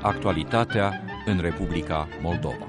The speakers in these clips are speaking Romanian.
Actualitatea în Republica Moldova.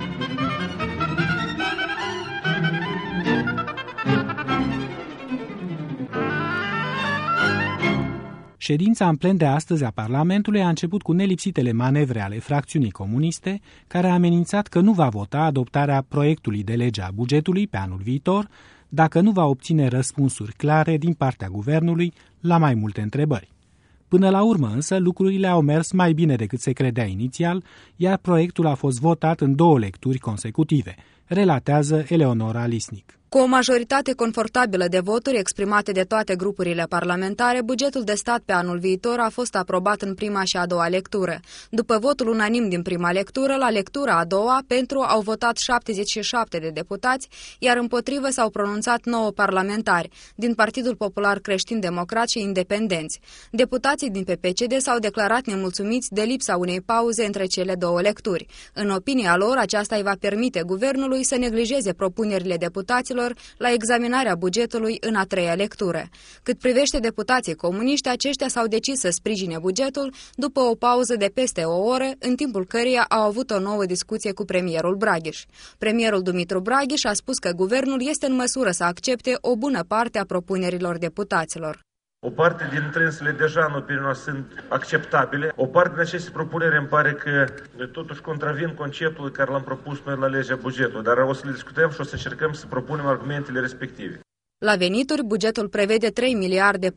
Ședința în plen de astăzi a Parlamentului a început cu nelipsitele manevre ale fracțiunii comuniste, care a amenințat că nu va vota adoptarea proiectului de lege a bugetului pe anul viitor, dacă nu va obține răspunsuri clare din partea guvernului la mai multe întrebări. Până la urmă însă, lucrurile au mers mai bine decât se credea inițial, iar proiectul a fost votat în 2 lecturi consecutive, relatează Eleonora Lisnic. Cu o majoritate confortabilă de voturi exprimate de toate grupurile parlamentare, bugetul de stat pe anul viitor a fost aprobat în prima și a doua lectură. După votul unanim din prima lectură, la lectura a doua, pentru au votat 77 de deputați, iar împotrivă s-au pronunțat 9 parlamentari, din Partidul Popular Creștin-Democrat și Independenți. Deputații din PPCD s-au declarat nemulțumiți de lipsa unei pauze între cele 2 lecturi. În opinia lor, aceasta îi va permite guvernului să neglijeze propunerile deputaților la examinarea bugetului în a 3-a lectură. Cât privește deputații comuniști, aceștia s-au decis să sprijine bugetul după o pauză de peste o oră, în timpul căreia au avut o nouă discuție cu premierul Braghiș. Premierul Dumitru Braghiș a spus că guvernul este în măsură să accepte o bună parte a propunerilor deputaților. O parte dintre ele deja în opinia noastră sunt acceptabile. O parte din aceste propuneri îmi pare că totuși contravin conceptului care l-am propus noi la legea bugetului, dar o să le discutăm și o să încercăm să propunem argumentele respective. La venituri, bugetul prevede 3 miliarde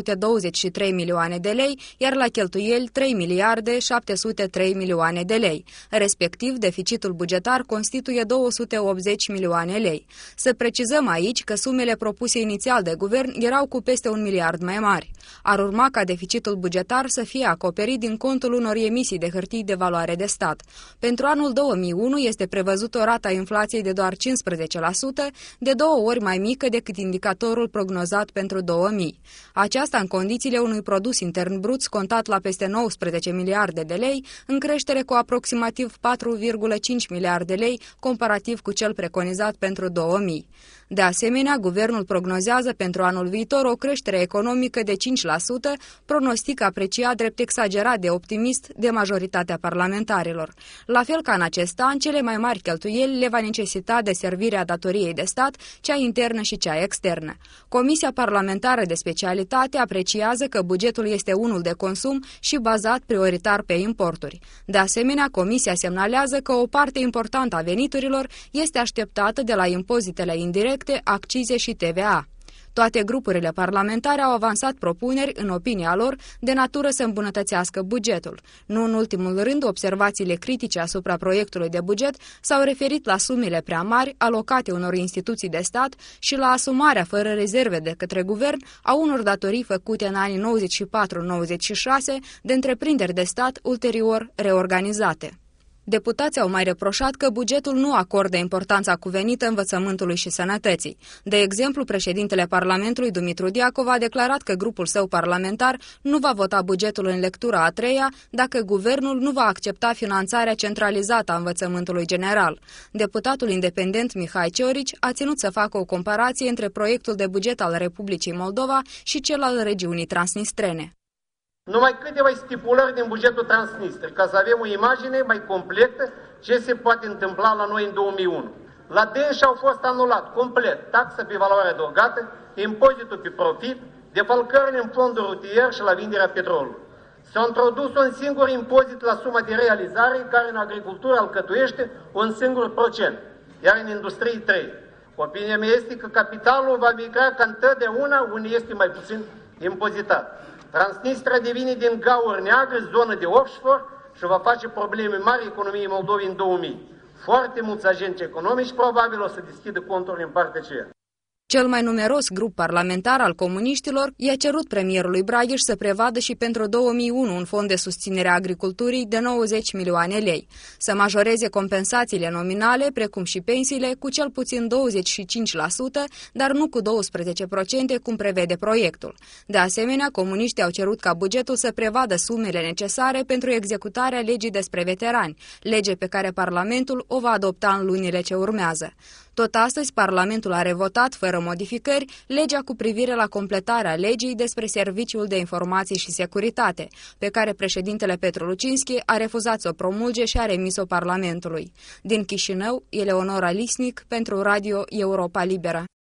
423 milioane de lei, iar la cheltuieli 3 miliarde 703 milioane de lei. Respectiv, deficitul bugetar constituie 280 milioane lei. Să precizăm aici că sumele propuse inițial de guvern erau cu peste 1 miliard mai mari. Ar urma ca deficitul bugetar să fie acoperit din contul unor emisii de hârtii de valoare de stat. Pentru anul 2001 este prevăzută o rată a inflației de doar 15%, de 2 ori mai mică decât indicatorul prognozat pentru 2000. Aceasta în condițiile unui produs intern brut scontat la peste 19 miliarde de lei, în creștere cu aproximativ 4,5 miliarde de lei comparativ cu cel preconizat pentru 2000. De asemenea, guvernul prognozează pentru anul viitor o creștere economică de 5%, pronostic apreciat drept exagerat de optimist de majoritatea parlamentarilor. La fel ca în acest an, cele mai mari cheltuieli le va necesita deservirea datoriei de stat, cea internă și cea externă. Comisia parlamentară de specialitate apreciază că bugetul este unul de consum și bazat prioritar pe importuri. De asemenea, Comisia semnalează că o parte importantă a veniturilor este așteptată de la impozitele indirecte, accize și TVA. Toate grupurile parlamentare au avansat propuneri, în opinia lor, de natură să îmbunătățească bugetul. Nu în ultimul rând, observațiile critice asupra proiectului de buget s-au referit la sumele prea mari alocate unor instituții de stat și la asumarea fără rezerve de către guvern a unor datorii făcute în anii 94-96 de întreprinderi de stat ulterior reorganizate. Deputații au mai reproșat că bugetul nu acordă importanța cuvenită învățământului și sănătății. De exemplu, președintele Parlamentului, Dumitru Diacov, a declarat că grupul său parlamentar nu va vota bugetul în lectura a 3-a dacă guvernul nu va accepta finanțarea centralizată a învățământului general. Deputatul independent Mihai Ciorici a ținut să facă o comparație între proiectul de buget al Republicii Moldova și cel al regiunii transnistrene. Numai câteva stipulări din bugetul Transnistri, ca să avem o imagine mai completă ce se poate întâmpla la noi în 2001. La dânsi au fost anulat complet taxa pe valoare adăugată, impozitul pe profit, defalcările în fondul rutier și la vinderea petrolului. S-a introdus un singur impozit la suma de realizare, care în agricultură alcătuiește un singur procent, iar în industrie 3. Opinia mea este că capitalul va migra ca întotdeauna unde este mai puțin impozitat. Transnistria devine din gaură neagră zonă de offshore și va face probleme mari economiei Moldovei în 2000. Foarte mulți agenți economici probabil o să deschidă conturile în partea aceea. Cel mai numeros grup parlamentar al comuniștilor i-a cerut premierului Braghiș să prevadă și pentru 2001 un fond de susținere a agriculturii de 90 milioane lei, să majoreze compensațiile nominale, precum și pensiile, cu cel puțin 25%, dar nu cu 12%, cum prevede proiectul. De asemenea, comuniștii au cerut ca bugetul să prevadă sumele necesare pentru executarea legii despre veterani, lege pe care Parlamentul o va adopta în lunile ce urmează. Tot astăzi, Parlamentul a revotat, fără modificări, legea cu privire la completarea legii despre Serviciul de Informații și Securitate, pe care președintele Petru Lucinski a refuzat să o promulge și a remis-o Parlamentului. Din Chișinău, Eleonora Lisnic, pentru Radio Europa Liberă.